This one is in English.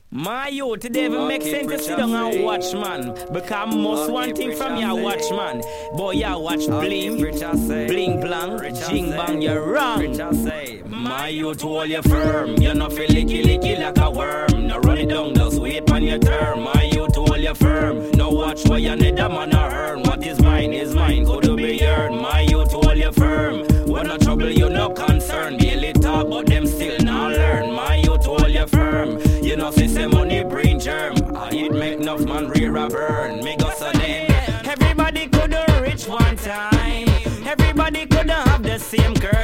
My youth, it even make sense to sit down and watch, man. Because most one thing from you watch, man. Boy, you watch bling, bling blang, jing bang, you're wrong. My youth, hold your firm. You not feel licky like a worm. No run it down, just wait on your turn. My youth, hold your firm. No watch what you need, a man or earn. What is mine, could be earned. My youth, hold your firm. When no trouble, you no concern. Daily talk, but them still not learn. My youth, hold your firm. You know, see say money bring germ. It make enough man rear a burn. Make us a name. Everybody coulda rich one time. Everybody coulda have the same girl.